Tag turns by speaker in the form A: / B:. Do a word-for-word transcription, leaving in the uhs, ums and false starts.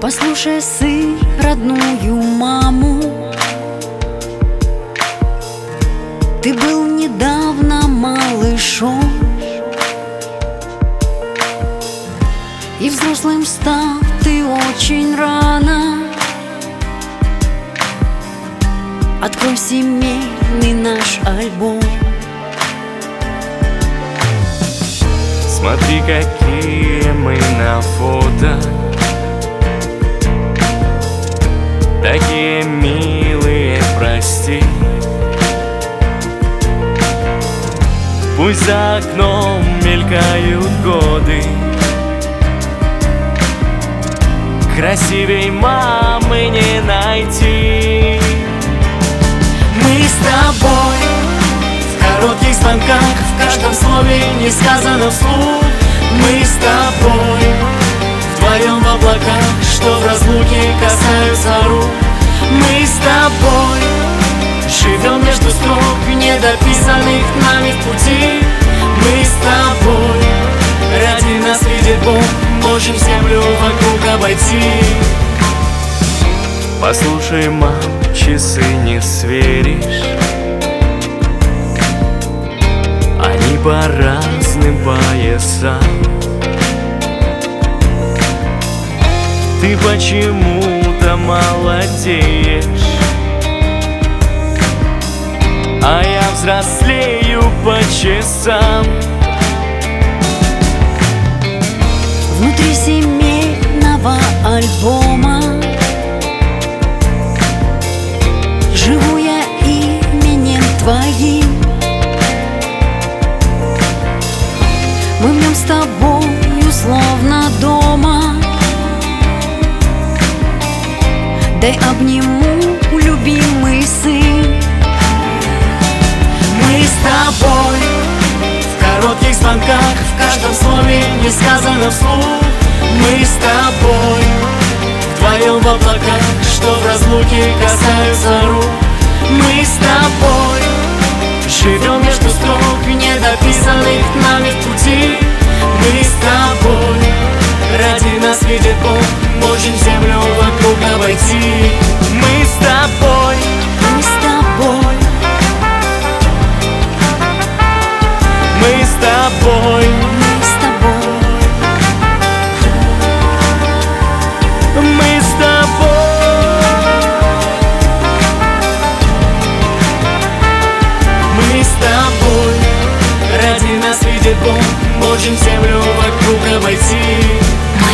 A: Послушай, сын, родную маму. Ты был недавно малышом, и взрослым стал ты очень рано. Открой семейный наш альбом.
B: Смотри, какие мы на фото, такие милые, прости. Пусть за окном мелькают годы, красивей мамы не найти.
A: Мы с тобой
B: В коротких звонках, в каждом слове не сказано вслух. Мы с тобой вдвоем в облаках, что в разлуке касаются рук. Мы с тобой живем между строк, недописанных нами в пути. Мы с тобой, ради нас видит Бог, можем землю вокруг обойти. Послушай, мам, часы не сверишь, они по разным поясам. Ты почему-то молодеешь, а я взрослею по часам.
A: внутри семейного альбома живу я именем твоим. Мы в нем с тобою словно дома. Дай обниму, любимый сын.
B: Мы с тобой в коротких звонках, в каждом слове не сказано вслух. Мы с тобой вдвоем в облаках, что в разлуке касаются рук. Мы с тобой живем между строк, недописанных нами в пути. Мы с тобой, ради нас видит Бог, можем землю вокруг обойти. Мы с тобой,
A: Мы с тобой,
B: мы с тобой,
A: мы с тобой,
B: мы с тобой, мы с тобой, ради нас видит Бог, можем землю вокруг обойти.